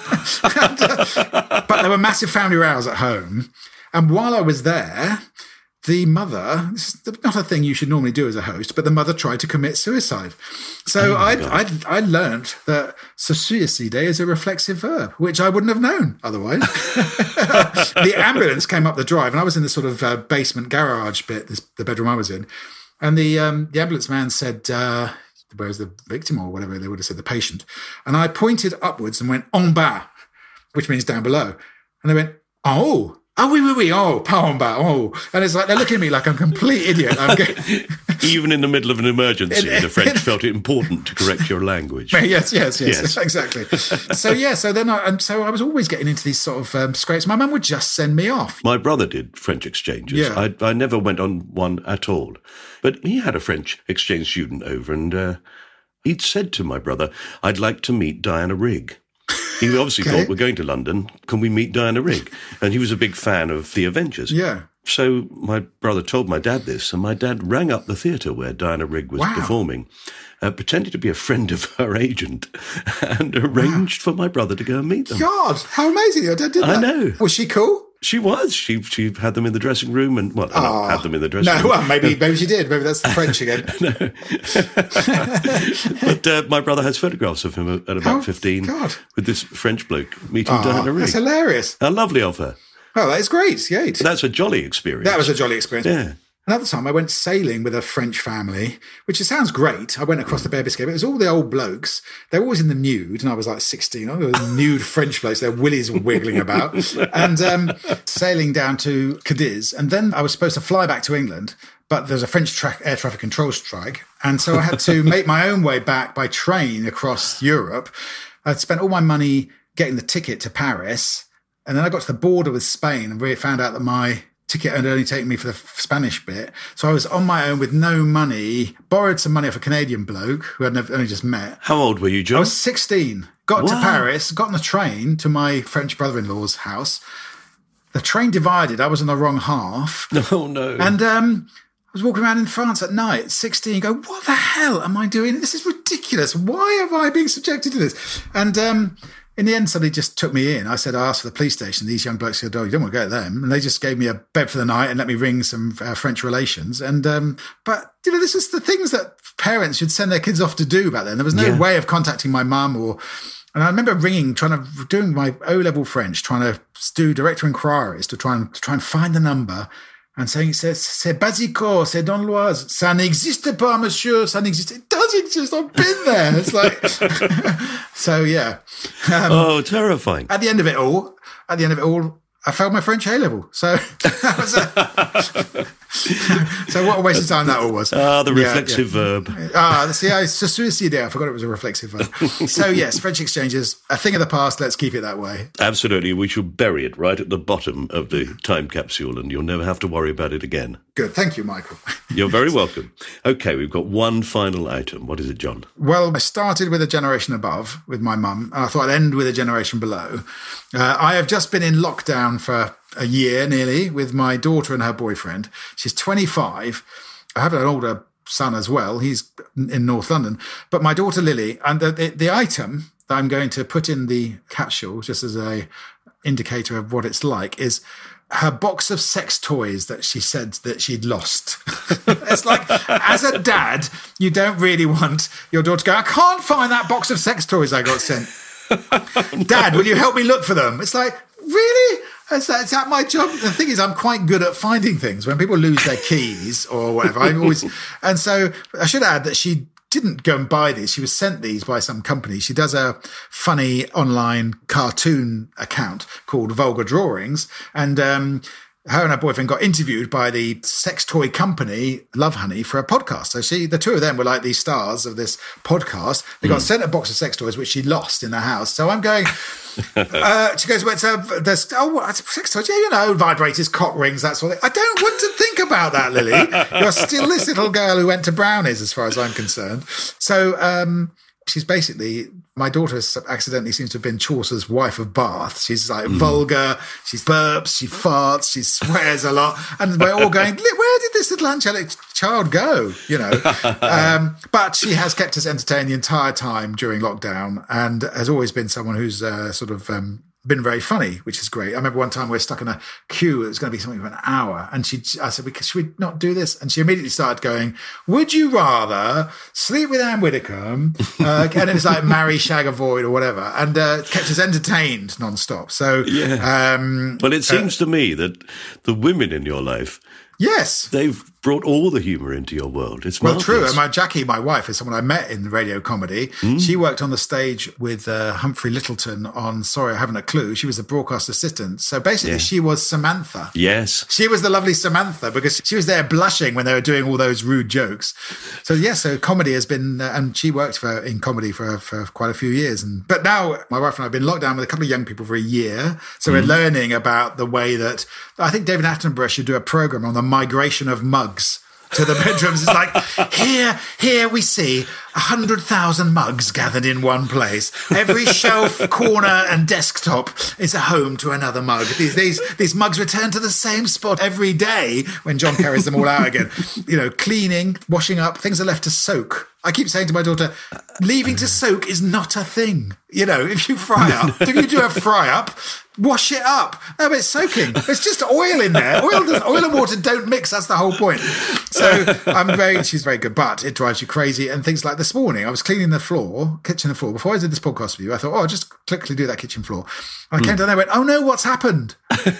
But there were massive family rows at home. And while I was there, the mother, this is not a thing you should normally do as a host, but the mother tried to commit suicide. So I learned that se suicider is a reflexive verb, which I wouldn't have known otherwise. The ambulance came up the drive, and I was in the sort of basement garage bit, the bedroom I was in, and the ambulance man said, where's the victim, or whatever they would have said, the patient. And I pointed upwards and went, en bas, which means down below. And they went, oh, oui, pas en bas, And it's like, they're looking at me like I'm a complete idiot. Even in the middle of an emergency, the French felt it important to correct your language. Yes, exactly. So I was always getting into these sort of scrapes. My mum would just send me off. My brother did French exchanges. Yeah. I never went on one at all. But he had a French exchange student over, and he'd said to my brother, I'd like to meet Diana Rigg. He obviously thought, we're going to London, can we meet Diana Rigg? And he was a big fan of the Avengers. Yeah. So my brother told my dad this, and my dad rang up the theatre where Diana Rigg was performing, pretended to be a friend of her agent, and arranged for my brother to go and meet them. God, how amazing. Your dad did that. I know. Was she cool? She was. She had them in the dressing room and, not had them in the dressing room. No, well, maybe she did. Maybe that's the French again. But my brother has photographs of him at about 15 with this French bloke meeting Diana Rigg. That's hilarious. How lovely of her. Oh, that is great. Yeah. That's a jolly experience. That was a jolly experience. Yeah. Another time I went sailing with a French family, which it sounds great. I went across the Bay of Biscay, but it was all the old blokes. They were always in the nude, and I was like 16. I was nude French blokes. Their willies were wiggling about. And sailing down to Cadiz. And then I was supposed to fly back to England, but there's a French air traffic control strike. And so I had to make my own way back by train across Europe. I'd spent all my money getting the ticket to Paris. And then I got to the border with Spain and really found out that my ticket had only taken me for the Spanish bit. So I was on my own with no money, borrowed some money off a Canadian bloke who I'd only just met. How old were you, John? I was 16. Got to Paris, got on the train to my French brother-in-law's house. The train divided. I was on the wrong half. Oh, no. And I was walking around in France at night, 16, go, what the hell am I doing? This is ridiculous. Why am I being subjected to this? And in the end, somebody just took me in. I asked for the police station. These young blokes said, you don't want to go to them. And they just gave me a bed for the night and let me ring some French relations. And but, this is the things that parents should send their kids off to do back then. There was no way of contacting my mum and I remember doing my O-level French, trying to do direct inquiries to try and find the number. And saying, c'est Basico, c'est dans l'Oise. Ça n'existe pas, monsieur, ça n'existe. It does exist, I've been there. It's like, so yeah. Terrifying. At the end of it all, I failed my French A-level. So that was So what a waste of time that all was. The reflexive verb. See, it's just the idea. I forgot it was a reflexive verb. So yes, French exchanges, a thing of the past. Let's keep it that way. Absolutely. We shall bury it right at the bottom of the time capsule and you'll never have to worry about it again. Good. Thank you, Michael. You're very welcome. Okay, we've got one final item. What is it, John? Well, I started with a generation above with my mum, and I thought I'd end with a generation below. I have just been in lockdown for a year nearly with my daughter and her boyfriend. She's 25. I have an older son as well. He's in North London. But my daughter Lily, and the item that I'm going to put in the capsule, just as a indicator of what it's like, is her box of sex toys that she said that she'd lost. It's like, as a dad, you don't really want your daughter to go, I can't find that box of sex toys I got sent. Dad, will you help me look for them? It's like, really? Is that my job? The thing is, I'm quite good at finding things. When people lose their keys or whatever, and so I should add that she didn't go and buy these. She was sent these by some company. She does a funny online cartoon account called Vulgar Drawings. And her and her boyfriend got interviewed by the sex toy company Love Honey for a podcast. So the two of them were like these stars of this podcast. They got sent a box of sex toys, which she lost in the house. So I'm going... she goes, well, there's sex toys, vibrators, cock rings, that sort of thing. I don't want to think about that, Lily. You're still this little girl who went to Brownies, as far as I'm concerned. So she's basically, my daughter accidentally seems to have been Chaucer's wife of Bath. She's like vulgar, she burps, she farts, she swears a lot. And we're all going, where did this little angelic child go? But she has kept us entertained the entire time during lockdown and has always been someone who's been very funny, which is great. I remember one time we were stuck in a queue. It was going to be something for an hour. And I said, should we not do this? And she immediately started going, would you rather sleep with Anne Widdecombe? And it was like marry, shag, avoid or whatever. And kept us entertained nonstop. So, well, it seems to me that the women in your life, yes, they've brought all the humour into your world. It's well, marvellous. true. And Jackie, my wife, is someone I met in radio comedy. She worked on the stage with Humphrey Littleton on Sorry, I Haven't a Clue. She was a broadcast assistant. So basically, she was Samantha. Yes. She was the lovely Samantha because she was there blushing when they were doing all those rude jokes. So, so comedy has been, and she worked in comedy for quite a few years. But now my wife and I have been locked down with a couple of young people for a year. So we're learning about the way that, I think David Attenborough should do a program on the migration of mugs to the bedrooms. It's like, here we see 100,000 mugs gathered in one place. Every shelf, corner and desktop is a home to another mug. These mugs return to the same spot every day when John carries them all out again. Cleaning, washing up, things are left to soak. I keep saying to my daughter, leaving to soak is not a thing. If you if you do a fry up, wash it up. No, but it's soaking. There's just oil in there. Oil and water don't mix. That's the whole point. So she's very good, but it drives you crazy. And things like this morning, I was cleaning the kitchen floor. Before I did this podcast with you, I thought, I'll just quickly do that kitchen floor. And I came down there and went, oh no, what's happened?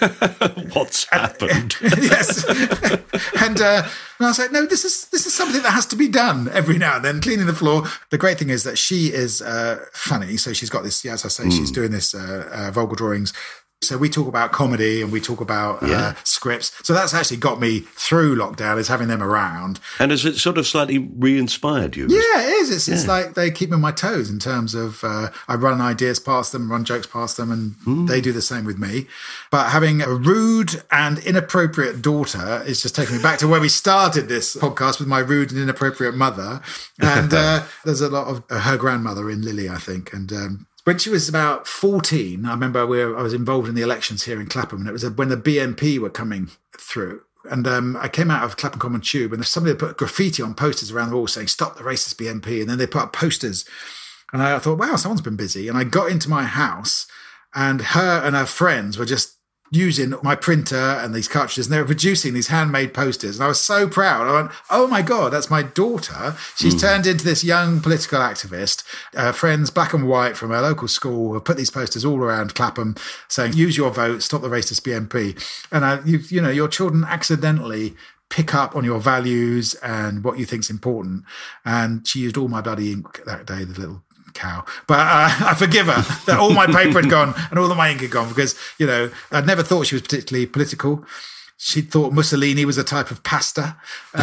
What's happened? Yes. And I was like, no, this is something that has to be done every now and then, cleaning the floor. The great thing is that she is funny. So she's got this, as I say, she's doing this Vulgar Drawings. So we talk about comedy and we talk about scripts. So that's actually got me through lockdown, is having them around. And has it sort of slightly re-inspired you? Yeah, it is. It's like they keep me on my toes in terms of I run ideas past them, run jokes past them, and they do the same with me. But having a rude and inappropriate daughter is just taking me back to where we started this podcast with my rude and inappropriate mother. And there's a lot of her grandmother in Lily, I think. And when she was about 14, I remember I was involved in the elections here in Clapham, and it was when the BNP were coming through. And I came out of Clapham Common Tube, and somebody put graffiti on posters around the wall saying, "Stop the racist BNP." And then they put up posters. And I thought, wow, someone's been busy. And I got into my house, and her and her friends were just using my printer and these cartridges, and they were producing these handmade posters. And I was so proud. I went, oh my God, that's my daughter. She's turned into this young political activist. Friends, black and white, from her local school have put these posters all around Clapham saying, use your vote, stop the racist BNP. And your children accidentally pick up on your values and what you think's important. And she used all my bloody ink that day, the little cow. But I forgive her that all my paper had gone and all of my ink had gone, because I'd never thought she was particularly political. she thought Mussolini was a type of pasta.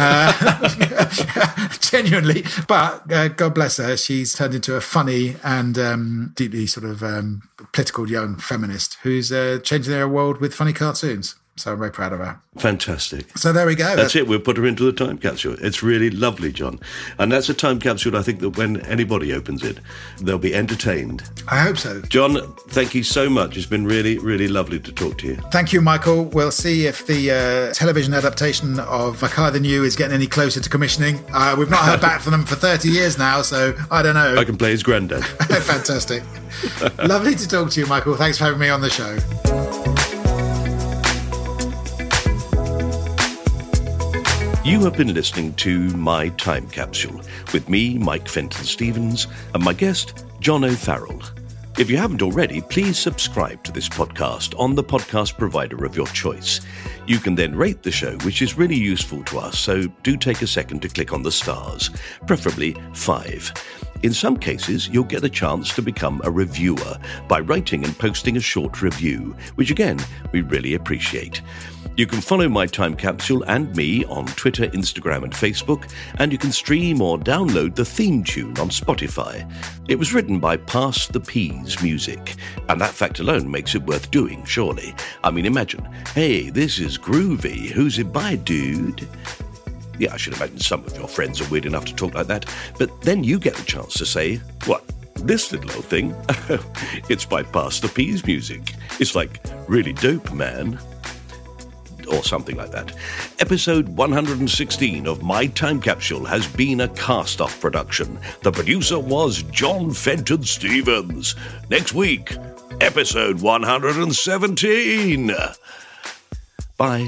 Genuinely. But God bless her, she's turned into a funny and deeply sort of political young feminist who's changing their world with funny cartoons. So I'm very proud of her. Fantastic. So there we go. That's it. We'll put her into the time capsule. It's really lovely, John. And that's a time capsule, I think, that when anybody opens it, they'll be entertained. I hope so. John, thank you so much. It's been really, really lovely to talk to you. Thank you, Michael. We'll see if the television adaptation of Mackay the New is getting any closer to commissioning. We've not heard back from them for 30 years now, so I don't know. I can play his granddad. Fantastic. Lovely to talk to you, Michael. Thanks for having me on the show. You have been listening to My Time Capsule with me, Mike Fenton-Stevens, and my guest, John O'Farrell. If you haven't already, please subscribe to this podcast on the podcast provider of your choice. You can then rate the show, which is really useful to us, so do take a second to click on the stars, preferably 5. In some cases, you'll get a chance to become a reviewer by writing and posting a short review, which again, we really appreciate. You can follow My Time Capsule and me on Twitter, Instagram and Facebook, and you can stream or download the theme tune on Spotify. It was written by Pass the Peas Music, and that fact alone makes it worth doing, surely. I mean, imagine, hey, this is groovy, who's it by, dude? Yeah, I should imagine some of your friends are weird enough to talk like that, but then you get the chance to say, what? This little old thing? It's by Pass the Peas Music. It's like, really dope, man. Or something like that. Episode 116 of My Time Capsule has been a cast-off production. The producer was John Fenton-Stevens. Next week, episode 117. Bye.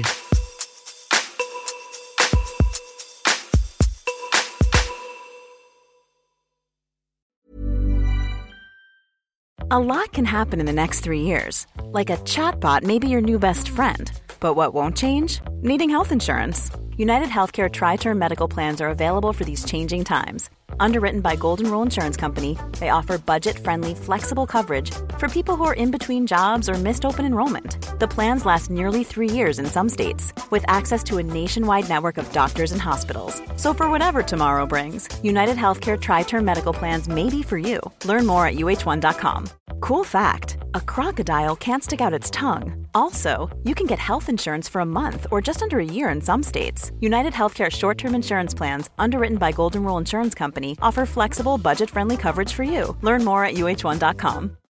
A lot can happen in the next 3 years. Like a chatbot may be your new best friend. But what won't change? Needing health insurance. United Healthcare Tri-Term Medical Plans are available for these changing times. Underwritten by Golden Rule Insurance Company, they offer budget-friendly, flexible coverage for people who are in between jobs or missed open enrollment. The plans last nearly 3 years in some states, with access to a nationwide network of doctors and hospitals. So for whatever tomorrow brings, United Healthcare Tri-Term Medical Plans may be for you. Learn more at uh1.com. Cool fact, a crocodile can't stick out its tongue. Also, you can get health insurance for a month or just under a year in some states. United Healthcare short-term insurance plans, underwritten by Golden Rule Insurance Company, offer flexible, budget-friendly coverage for you. Learn more at uh1.com.